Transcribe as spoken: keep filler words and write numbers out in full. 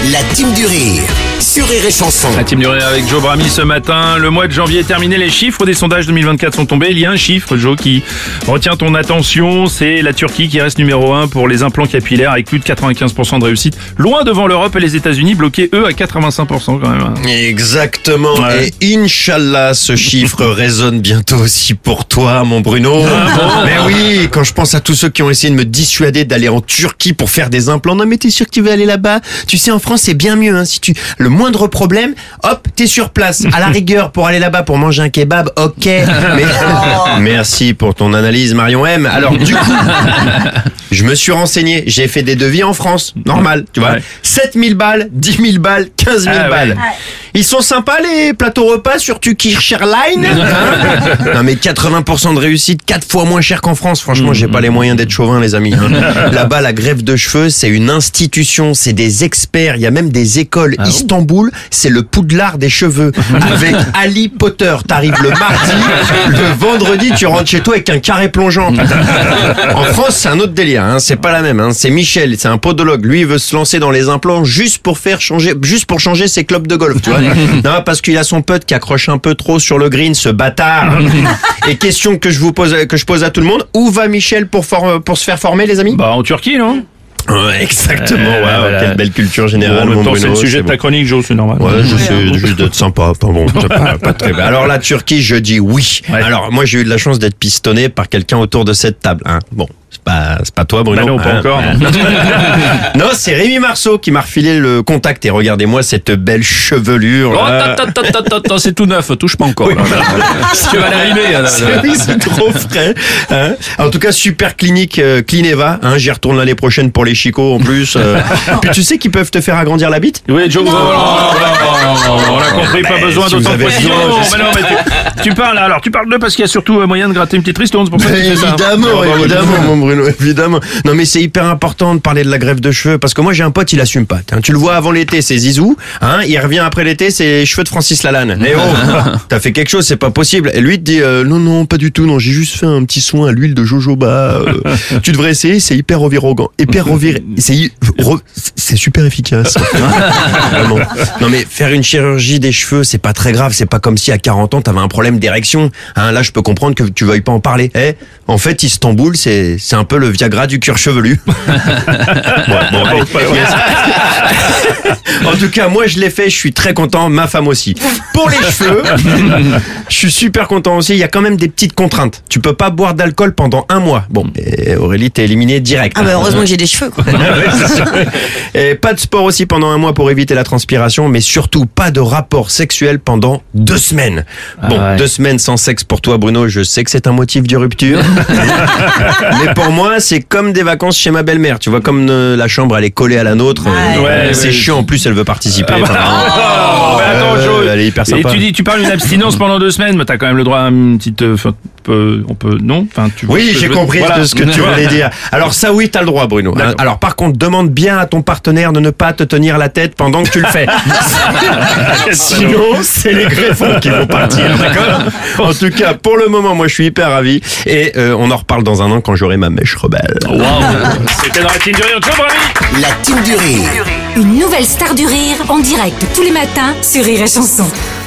La team du rire sur Rire et Chanson. La team du rire avec Joe Brami ce matin. Le mois de janvier est terminé, les chiffres des sondages deux mille vingt-quatre sont tombés. Il y a un chiffre, Joe, qui retient ton attention, c'est la Turquie qui reste numéro un pour les implants capillaires avec plus de quatre-vingt-quinze pour cent de réussite. Loin devant l'Europe et les États-Unis, bloqués eux à quatre-vingt-cinq pour cent quand même. Exactement. Ouais. Et Inch'Allah, ce chiffre résonne bientôt aussi pour toi, mon Bruno. Mais oui, quand je pense à tous ceux qui ont essayé de me dissuader d'aller en Turquie pour faire des implants. Non mais t'es sûr que tu veux aller là-bas? Tu sais, en France c'est bien mieux. Hein. Si tu le moindre problème, hop, t'es sur place. À la rigueur, pour aller là-bas pour manger un kebab, ok. Mais merci pour ton analyse, Marion M. Alors du coup, je me suis renseigné. J'ai fait des devis en France, normal, tu vois. Ouais. sept mille balles, dix mille balles, quinze mille Ah ouais. balles. Ils sont sympas les plateaux repas sur Turkish Airlines, hein? Non mais quatre-vingts pour cent de réussite, quatre fois moins cher qu'en France. Franchement, j'ai pas les moyens d'être chauvin, les amis. Hein. Là-bas, la greffe de cheveux, c'est une institution, c'est des experts. Il y a même des écoles. Ah bon Istanbul, c'est le Poudlard des cheveux. Avec Ali Potter, t'arrives le mardi, le vendredi, tu rentres chez toi avec un carré plongeant. En France, c'est un autre délire. Hein. C'est pas la même. Hein. C'est Michel, c'est un podologue. Lui, il veut se lancer dans les implants juste pour faire changer, juste pour changer ses clubs de golf, tu vois. Non, parce qu'il a son pote qui accroche un peu trop sur le green, ce bâtard. Et question que je vous pose, que je pose à tout le monde, où va Michel pour for- pour se faire former, les amis? Bah en Turquie, non? Ouais, exactement. Euh, Ouais, voilà. Quelle belle culture Bon, générale, en même mon temps, Bruno. c'est le sujet c'est de ta bon. chronique, Joe, c'est normal. Ouais, je sais, juste d'être sympa. Enfin bon, c'est pas, pas très bien. Alors la Turquie, je dis oui. Ouais. Alors moi, j'ai eu de la chance d'être pistonné par quelqu'un autour de cette table. Hein. Bon, c'est pas, c'est pas toi, Bruno. Bah non, pas hein. encore. Non, c'est Rémi Marceau qui m'a refilé le contact. Et regardez-moi cette belle chevelure. Oh, là. attends, attends, attends, attends, c'est tout neuf, touche pas encore. Oui. Là, là, là. Tu vas l'arriver. là, là, C'est- là. oui, c'est trop frais. Hein. En tout cas, super clinique euh, Clineva. Hein, j'y retourne l'année prochaine pour les chicots en plus. euh. Puis tu sais qu'ils peuvent te faire agrandir la bite? Oui, Joe, voilà, voilà, voilà, on a compris, pas besoin si vous d'autant de avez précision. raison, Non, mais non, mais tu, tu parles, alors tu parles d'eux parce qu'il y a surtout euh, moyen de gratter une petite ristourne, c'est pour ça que tu fais ça. Évidemment, Ah, bah, évidemment, mon Bruno, évidemment. Non, mais c'est hyper important de parler de la greffe de cheveux parce que moi j'ai un pote, il assume pas. Hein. Tu le vois avant l'été, c'est Zizou. Hein. Il revient après l'été, c'est les cheveux de Francis Lalanne. Eh oh, t'as fait quelque chose, c'est pas possible. Et lui il te dit euh, non, non, pas du tout. Non, j'ai juste fait un petit soin à l'huile de jojoba. Euh, tu devrais essayer, c'est hyper revirogant, hyper revir, c'est hy- re- c'est super efficace. Vraiment. Non mais faire une chirurgie des cheveux, c'est pas très grave. C'est pas comme si à quarante ans t'avais un problème d'érection. Hein, là, je peux comprendre que tu veuilles pas en parler. Eh, en fait, Istanbul, c'est c'est un peu le Viagra du cuir chevelu. Ouais, bon, allez. En tout cas, moi, je l'ai fait. Je suis très content. Ma femme aussi. Pour les cheveux, je suis super content aussi. Il y a quand même des petites contraintes. Tu peux pas boire d'alcool pendant un mois. Bon, et Aurélie, t'es éliminée direct. Ah bah heureusement que j'ai des cheveux quoi. Ouais, c'est sûr. Et pas de sport aussi pendant un mois pour éviter la transpiration, mais surtout pas de rapport sexuel pendant deux semaines. Bon, Ah ouais. deux semaines sans sexe pour toi, Bruno, je sais que c'est un motif de rupture. Mais pour moi, c'est comme des vacances chez ma belle-mère. Tu vois, comme euh, la chambre, elle est collée à la nôtre. Ouais. Ouais, c'est ouais. chiant, en plus, elle veut participer. Ah bah, Enfin, oh, mais attends, euh, Joe. elle est hyper Et sympa. tu dis, tu parles d'une abstinence pendant deux semaines, mais t'as quand même le droit à une petite, euh, enfin, peu- on peut, non, enfin, tu. Oui, j'ai compris Voilà. ce que tu voulais dire. Alors ça, oui, t'as le droit, Bruno. D'accord. Alors par contre, demande bien à ton partenaire de ne pas te tenir la tête pendant que tu le fais. Sinon, c'est les greffons qui vont partir, d'accord? En tout cas, pour le moment, moi, je suis hyper ravi. Et euh, on en reparle dans un an quand j'aurai ma mèche rebelle. Waouh. C'était dans la team du rire, Joe Brami. La team du rire. Une nouvelle star du rire en direct tous les matins sur Rire et Chanson.